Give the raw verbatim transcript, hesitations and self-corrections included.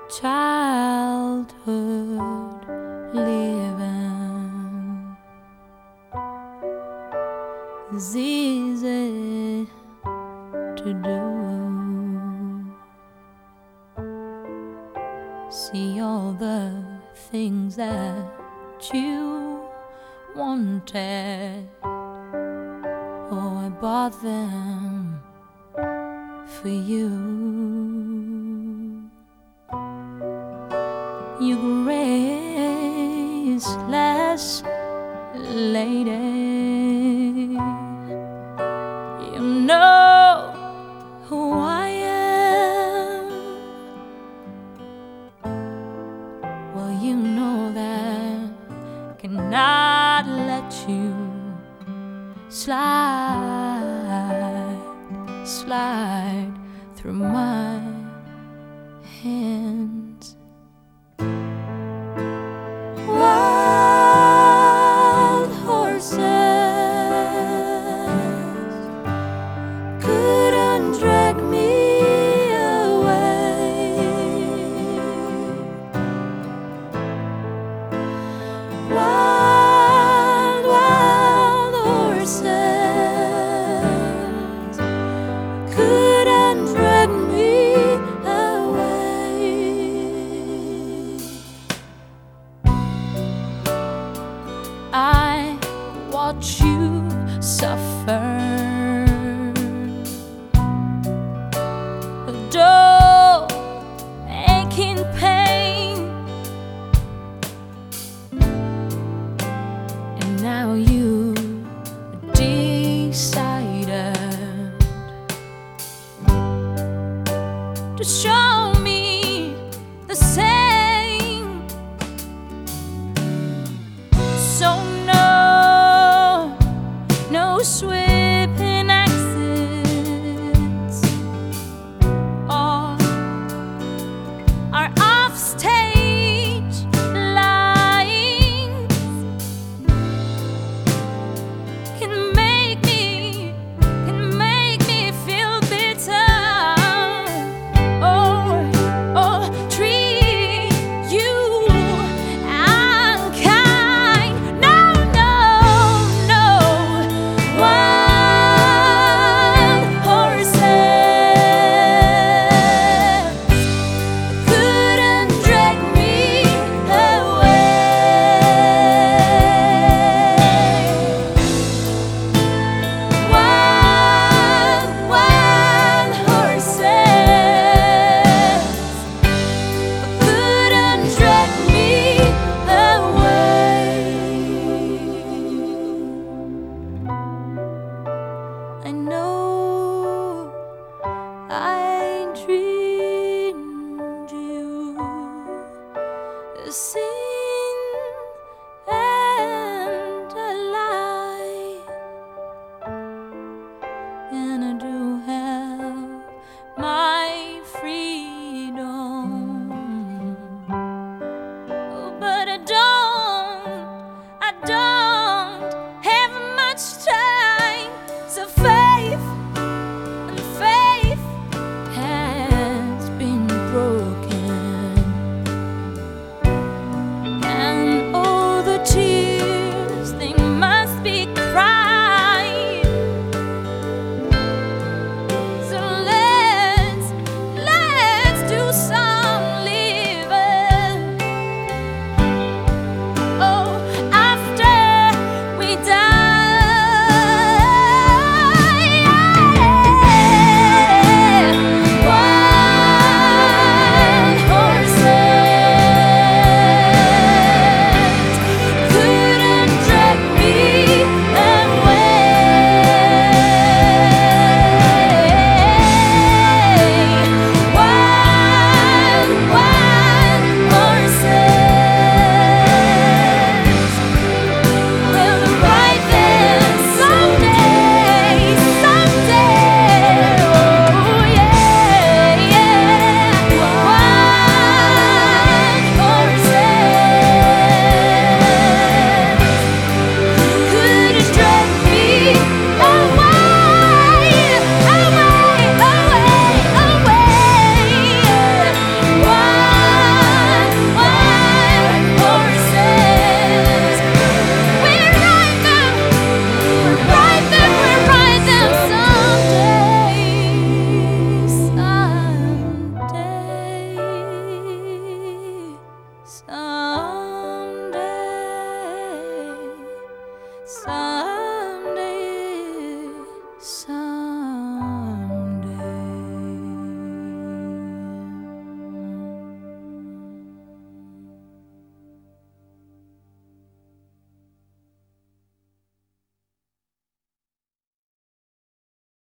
childhood living is easy to do. See all the things that you wanted, oh, I bought them for you. You graceless lady, you know who I am. Well, you know that I cannot let you slide, slide through my hands. Wild horses couldn't drag me away. Wild, wild horses couldn't drag me away. I watch you suffer, dull, aching pain, and now you decided to show me the same. So no, no sweeping exits or our offstage lines can make me, can make me feel bitter, or, or treat you unkind. No, no, no. Wild horses couldn't drag me away. Wild, wild horses couldn't drag me away. I know I dreamed you a sin and a lie, and I do have my free